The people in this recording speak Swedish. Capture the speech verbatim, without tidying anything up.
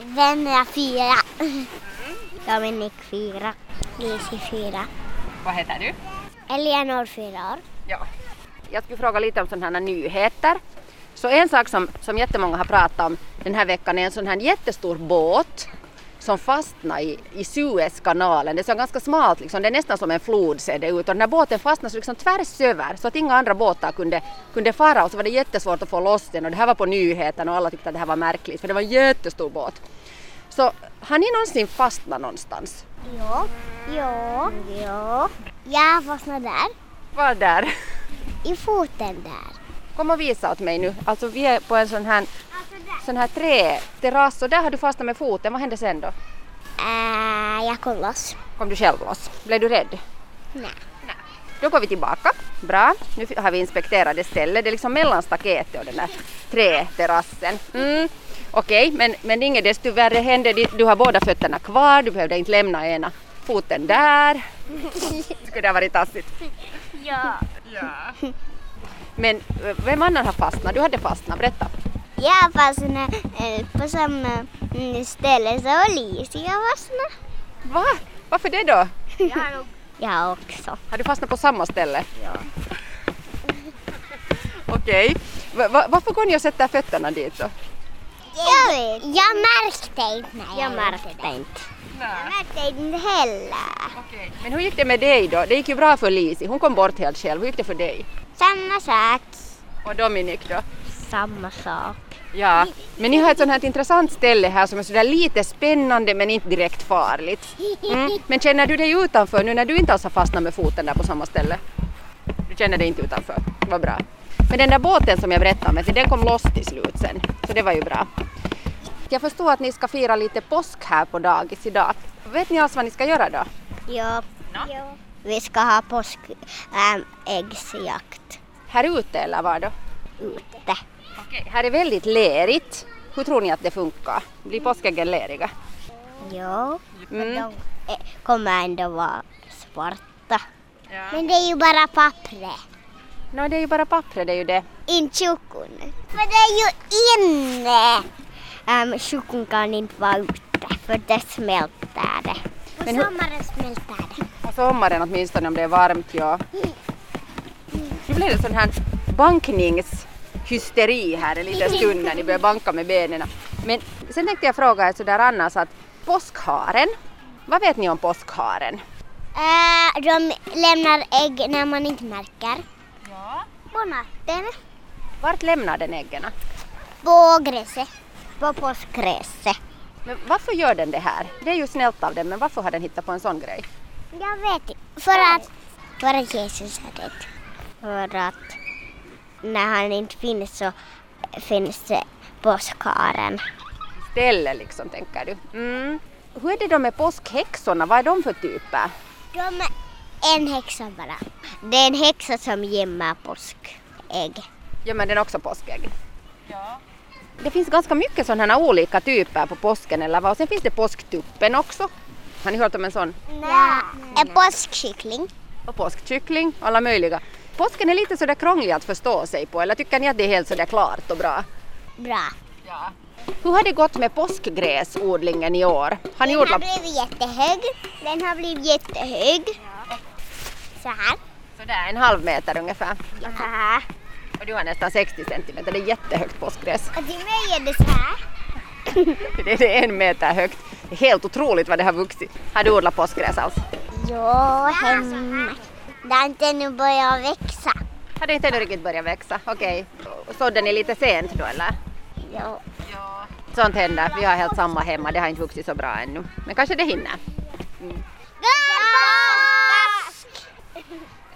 Vänner fyra. Dominik fyra. Lisi fyra. Vad heter du? Eleanor fyra år. Ja. Jag skulle fråga lite om sådana här nyheter. Så en sak som, som jättemånga har pratat om den här veckan är en sån här jättestor båt som fastnar i, i Suezkanalen. Det är så ganska smalt, liksom. Det är nästan som en flod ser det ut. Och den här båten fastnar så liksom tvärs över så att inga andra båtar kunde, kunde fara. Och så var det jättesvårt att få loss den. Och det här var på nyheten och alla tyckte att det här var märkligt. För det var en jättestor båt. Så har ni någonsin fastnat någonstans? Ja. Ja. Ja. Jag fastnade där. Var där? I foten där. Kom och visa åt mig nu. Alltså vi är på en sån här, sån här träterrass och där har du fastnat med foten. Vad hände sen då? Äh, jag kom loss. Kom du själv loss? Blev du rädd? Nej. Nej. Då går vi tillbaka. Bra. Nu har vi inspekterat det stället. Det är liksom mellan staketet och den där träterrassen. Mm. Okej, okay, men, men inget desto värre hände. Du har båda fötterna kvar. Du behövde inte lämna ena foten där. Skulle det ha varit tassigt? Ja. Ja. Men vem annan har fastnat? Du hade fastnat, berätta. Jag fastnade på samma ställe som Lisi har fastnat. Va? Varför det då? Jag, jag också. Har du fastnat på samma ställe? Ja. Okej. Okay. Va- varför går ni och sätter fötterna dit då? Jag vet. Jag märkte inte. Nej, jag märkte inte. Nej. Jag märkte inte heller. Okay. Men hur gick det med dig då? Det gick ju bra för Lisi. Hon kom bort helt själv. Hur gick det för dig? Samma sak. Och Dominik då? Samma sak. Ja, men ni har ett sånt här intressant ställe här som är sådär lite spännande men inte direkt farligt. Mm. Men känner du dig utanför nu när du inte alls har fastnat med foten där på samma ställe? Du känner dig inte utanför? Vad bra. Men den där båten som jag berättade om, den kom loss till slut sen. Så det var ju bra. Jag förstår att ni ska fira lite påsk här på dagis idag. Vet ni alls vad ni ska göra då? Ja. No? Ja. Vi ska ha påskäggsjakt. Här ute eller var då? Ute. Okej, här är väldigt lerigt. Hur tror ni att det funkar? Blir påskäggen leriga? Ja. Mm. De kommer ändå vara svarta. Ja. Men det är ju bara pappret. No, det är ju bara pappret, det är ju det. Inte chokon. För det är ju inne. Um, chokon kan inte vara ute för det smälter det. På Men hur- sommaren smälter det. På sommaren åtminstone om det är varmt, ja. Nu blir det sån här bankningshysteri här en liten stund när ni börjar banka med benen. Men sen tänkte jag fråga er sådär annars att påskharen, vad vet ni om påskharen? Uh, de lämnar ägg när man inte märker. Ja. På natten. Vart lämnar den äggen? På gräset. På påskgräset. Men varför gör den det här? Det är ju snällt av den, men varför har den hittat på en sån grej? Jag vet inte. För att, för att Jesus är död. För att när han inte finns så finns det påskharen. Ställe liksom, tänker du. Mm. Hur är det då med påskhäxorna? Vad är de för typer? De är en häxa bara. Det är en häxa som gömmer påskägg. Gömmer den också påskägg? Ja. Det finns ganska mycket sådana här olika typer på påsken eller vad. Och sen finns det påsktuppen också. Har ni hört om en sån? Nej. En påskkyckling. Och påskkyckling, alla möjliga. Påsken är lite sådär krånglig att förstå sig på. Eller tycker ni att det är helt sådär klart och bra? Bra. Ja. Hur har det gått med påskgräsodlingen i år? Har ni Den har odlat? blivit jättehög. Den har blivit jättehög. Så här. Sådär en halv meter ungefär. Så här. Och du har nästan sextio centimeter. Det är jättehögt påskgräs. Och till mig är det så här. Det är en meter högt. Det är helt otroligt vad det har vuxit. Har du odlat påskgräs alls? Ja, hemma. Det har inte ännu börjat växa. Har det inte ännu riktigt börjat växa? Okej. Okay. Sådde ni lite sent då eller? Ja. Ja. Sånt händer. Vi har helt samma hemma. Det har inte vuxit så bra ännu. Men kanske det hinner. Mm.